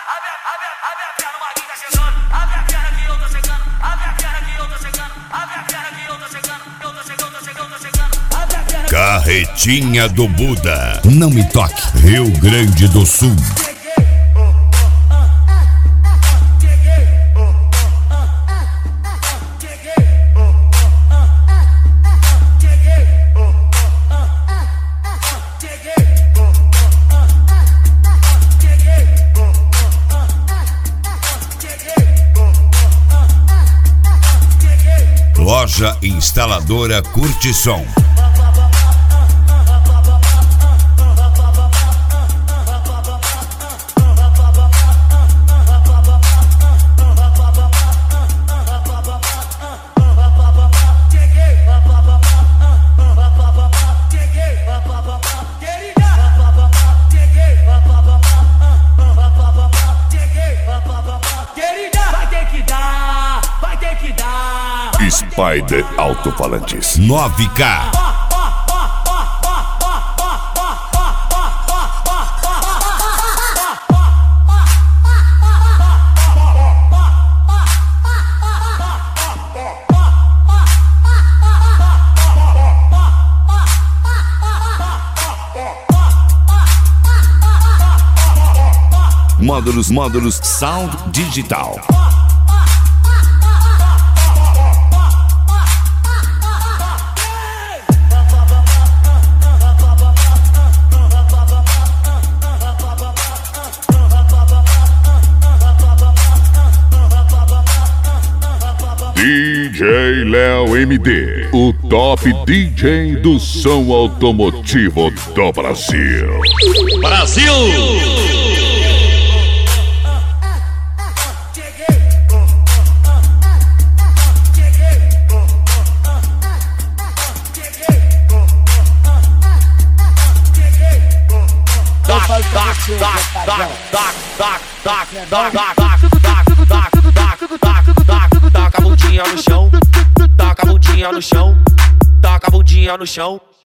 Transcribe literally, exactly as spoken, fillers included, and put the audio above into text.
abre, abre, abre a perna, o Marquinhos tá chegando. Abre a perna que eu tô chegando. Abre a perna que eu tô chegando. Abre a perna que eu tô chegando. Eu tô chegando, tô chegando, tô chegando. Abre a perna. Carretinha do Buda. Não me toque. Rio Grande do Sul. Loja instaladora Curtição. Spider Alto-Falantes nove K. Módulos, módulos, sound digital. D J Léo M D, o top D J do som automotivo do Brasil. Brasil! Taca a bundinha no chão, taca a bundinha no chão, taca a bundinha no chão.